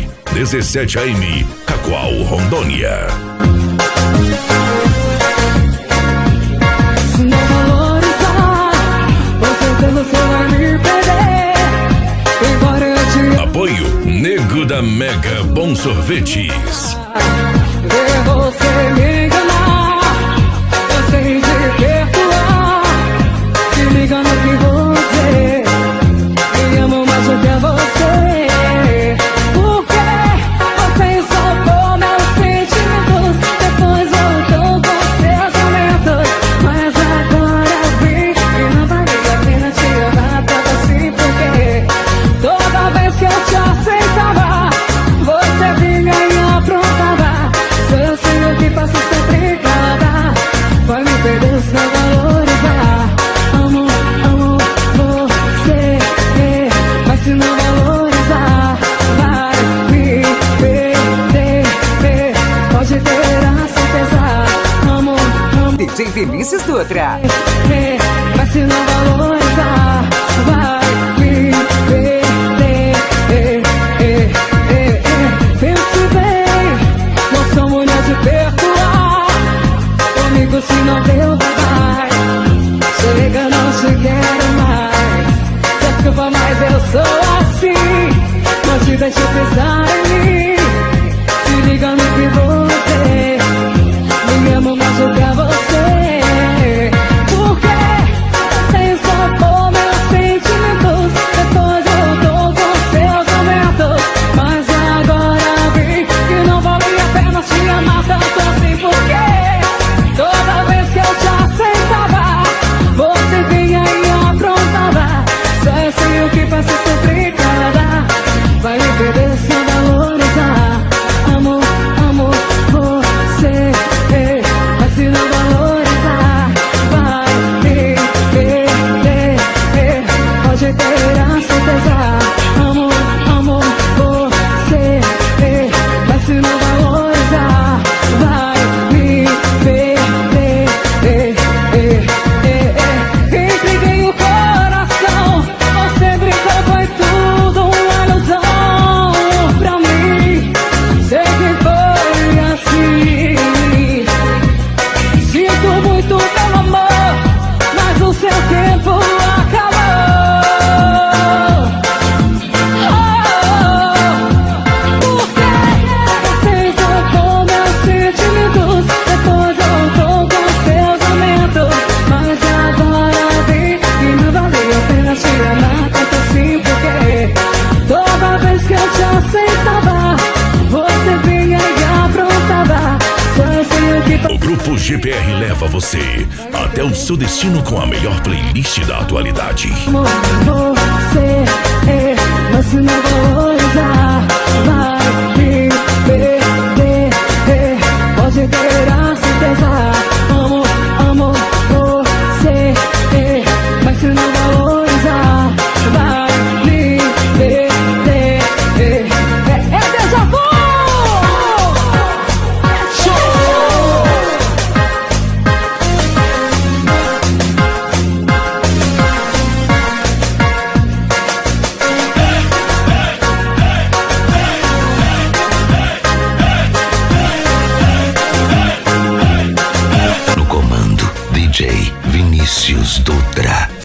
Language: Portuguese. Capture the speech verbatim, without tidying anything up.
dezessete A M, Cacoal, Rondônia. Se não valorizar, você pelo seu vai me perder. Embora eu te Apoio Nego da Mega Bom Sorvetes. ver você me enganar, eu sei te perdoar. Se liga no que você me amo mais do que você. Porque você soltou meus sentimentos, depois voltou com seus aumentos. Mas agora vi que não valia a pena te amar tanto assim. Porque toda vez que eu te aceitava, você vinha e aprontava. Se eu sei o que faço sempre cada, vai me perder se não valorizar. Amo, amo você, mas se não valorizar, vai me perder. Pode ter a certeza. Amo, amo D J Vinícius Dutra. mas se não valorizar, vai me perder. Pense bem, não sou mulher de perdoar. Comigo se não deu, vai. Chega, não te quero mais. Desculpa, mas eu sou assim. Não te deixo pisar em mim. Se liga no que você me amo mais do que você. Porque você soltou meus sentimentos, depois voltou com seus aumentos. Mas agora vi que não valia a pena te amar tanto assim. Porque toda vez que eu te aceitava, você vinha e aprontava. Só eu sei o que faço sempre cada, vai me perder se não valorizar. Amo, amo você, mas se não valorizar, vai me perder. Pode ter a certeza. Amo, amo você, mas se não valorizar, vai me perder. Entreguei o coração, você brincou, foi tudo uma ilusão pra mim. Sei que foi assim. Sinto muito pelo amor, mas o seu tempo acabou. Porque você soltou meus sentimentos, depois voltou com seus aumentos. Mas agora vi que não valia a pena te amar tanto assim. Porque toda vez que eu te aceitava, você vinha e aprontava. Só eu sei o que O Grupo G P R leva você até o seu destino com a melhor playlist da atualidade. amo você, mas se não valorizar, vai me perder. Pode ter a certeza. Amo, amo você, mas se não valorizar, vai me perder. É, é déjà vu! No comando, D J Vinícius Dutra.